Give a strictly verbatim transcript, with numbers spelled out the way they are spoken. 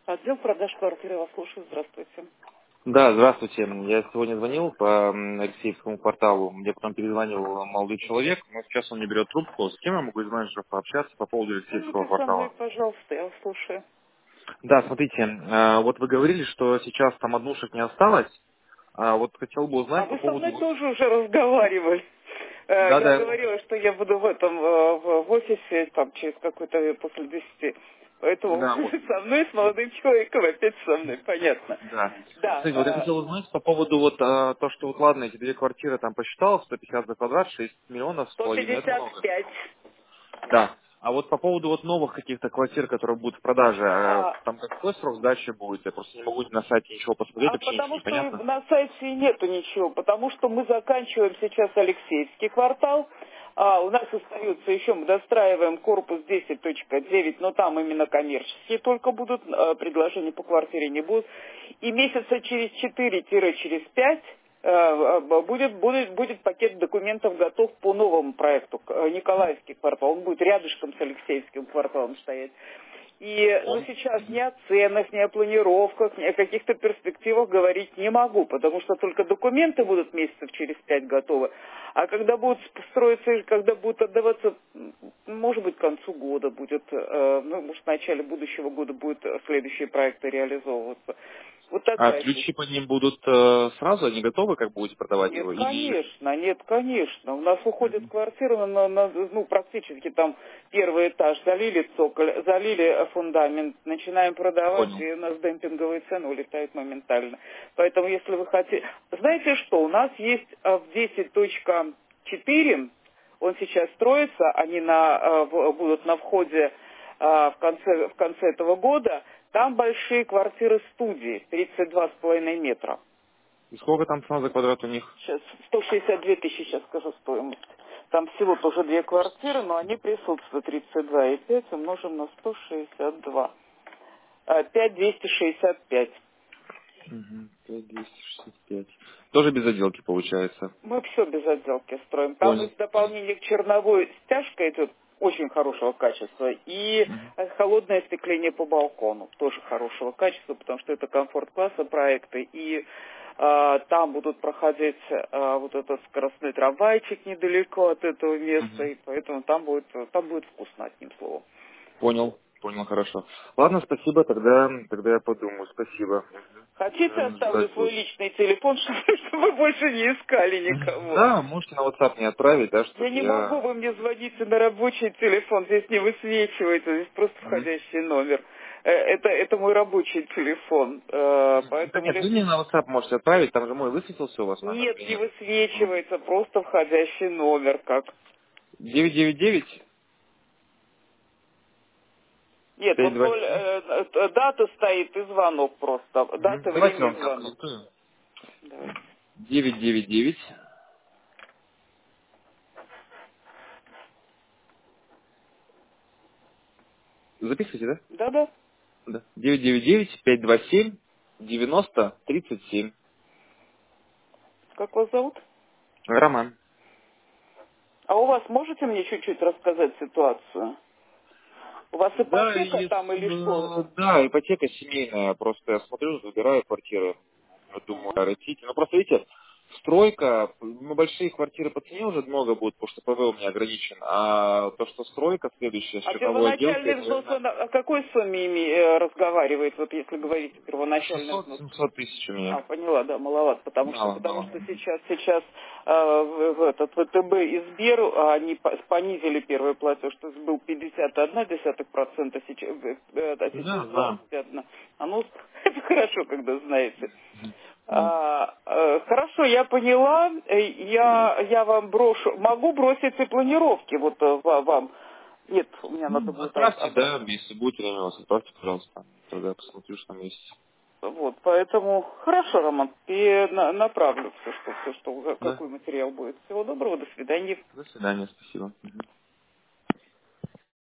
Отдел продаж квартиры, вас слушаю, здравствуйте. Да, здравствуйте. Я сегодня звонил по м, Алексеевскому кварталу. Мне потом перезвонил молодой человек, но сейчас он не берет трубку. С кем я могу из менеджеров пообщаться по поводу Алексеевского Звоните со мной, квартала? пожалуйста, я вас слушаю. Да, смотрите, э, вот вы говорили, что сейчас там однушек не осталось. А вот хотел бы А узнать по вы со поводу... мной вот- тоже уже разговаривали. Э, Да, Я да, я помню. говорила, что я буду в этом, э, в в офисе, там, через какой-то, после десяти. Поэтому Да, вот, со мной, с молодым человеком, опять со мной, понятно. да. Смотрите, вот я Да, хотел узнать по поводу вот э, то, что вот ладно, эти две квартиры там посчитал, сто пятьдесят за квадрат, шесть миллионов с сто половиной, это пятьдесят много. пять. Да. А вот по поводу вот новых каких-то квартир, которые будут в продаже, э, А, там какой срок сдачи будет? Я просто не могу на сайте ничего посмотреть, а вообще ничего потому не что понятно. на сайте и нету ничего, потому что мы заканчиваем сейчас Алексеевский квартал, а у нас остается еще, мы достраиваем корпус десять точка девять, но там именно коммерческие только будут, э, предложения по квартире не будут. И месяца через четыре через пять будет, будет, будет пакет документов готов по новому проекту, э, Николаевский квартал, он будет рядышком с Алексеевским кварталом стоять. И ну, Он? сейчас ни о ценах, ни о планировках, ни о каких-то перспективах говорить не могу, потому что только документы будут месяцев через пять готовы. А когда будут строиться, и когда будут отдаваться, м, может быть, к концу года будет, э, ну, может, в начале будущего года будут э, следующие проекты реализовываться. Вот А такая ключи по ним будут э, сразу, они готовы, как будете продавать нет, его? Или... конечно, нет, конечно. У нас уходит Мгм. квартира, на, на- ну, практически там первый этаж, залили цоколь, залили э, фундамент, начинаем продавать, Понял. и у нас демпинговые цены улетают моментально. Поэтому, если вы хотите... Знаете что, у нас есть э, в десять точка четыре, он сейчас строится, они на, э, в- будут на входе э, в конце, в конце этого года, там большие квартиры студии, тридцать два с половиной метра. И сколько там цена за квадрат у них? Сейчас сто шестьдесят две тысячи, сейчас скажу стоимость. Там всего тоже две квартиры, но они присутствуют. тридцать два и пять умножим на сто шестьдесят два. А, пять двести шестьдесят пять. Угу. пять двести шестьдесят пять. Тоже без отделки получается. Мы все без отделки строим. Там из Понял, понял. дополнения к черновой стяжка идет очень хорошего качества. И Мгм. э, холодное остекление по балкону тоже хорошего качества, потому что это комфорт-класса проекты. И э, там будут проходить э, вот этот скоростной трамвайчик недалеко от этого места, Мгм. и поэтому там будет, там будет вкусно, одним словом. Понял, понял, хорошо. Ладно, спасибо, тогда, тогда я подумаю, спасибо. Хотите, Мгм. оставлю Желаю свой личный телефон, чтобы вы больше не искали Мгм. никого. Да, можете на WhatsApp мне отправить, да, Я чтобы не могу, я... вы мне звоните на рабочий телефон, здесь не высвечивается, здесь просто Мгм. входящий номер. Э, Это, это мой рабочий телефон, э, Мгм. Да поэтому... нет, ли- вы мне на WhatsApp можете отправить, там же мой высветился у вас номер Нет, или не нет? М. высвечивается, просто входящий номер как. девять девять девять Нет, пять вот два ноль, семь. э, э, дата стоит и звонок просто, Мгм. дата, Давайте время я и вам сейчас звонок. продиктую. Давайте. девять девять девять. Записывайте, да? Да-да, Да. девять девять девять пять два семь девяносто тридцать семь. как вас зовут? Роман. А у вас можете мне чуть-чуть рассказать ситуацию? У вас Да, ипотека и, там или что? э, да, ипотека семейная. Просто я смотрю, выбираю квартиры. Вот думаю, Ага. а растите. Ну, просто видите, стройка, ну, большие квартиры по цене уже много будут, потому что ПВ у меня ограничен. А то, что стройка следующая с А черновой отделкой, первоначальный взнос, наверное, он о какой сумме ими, э, разговаривает, вот если говорить первоначальный взнос? шестьсот-семьсот тысяч у А, меня. поняла, да, маловато, потому что, Мало, потому мало. что сейчас, сейчас э, в, в этот ВТБ и Сбер, а, они по- понизили первый платеж, то есть был пятьдесят одна десятых процента, сейчас, э, э, а Да, сейчас да. двадцать одна. А ну, это хорошо, когда знаете. Да. А, э, хорошо, я поняла. Э, Я, я вам брошу. Могу бросить и планировки вот э, ва- вам. Нет, у меня надо Ну, будет об- отправьте, обратно. да, если будет время у вас, отправьте, пожалуйста. Тогда я посмотрю, что там есть. Вот, поэтому хорошо, Роман, и на- направлю все, что, все, что, Да. какой материал будет. Всего доброго, до свидания. До свидания, спасибо. Мгм.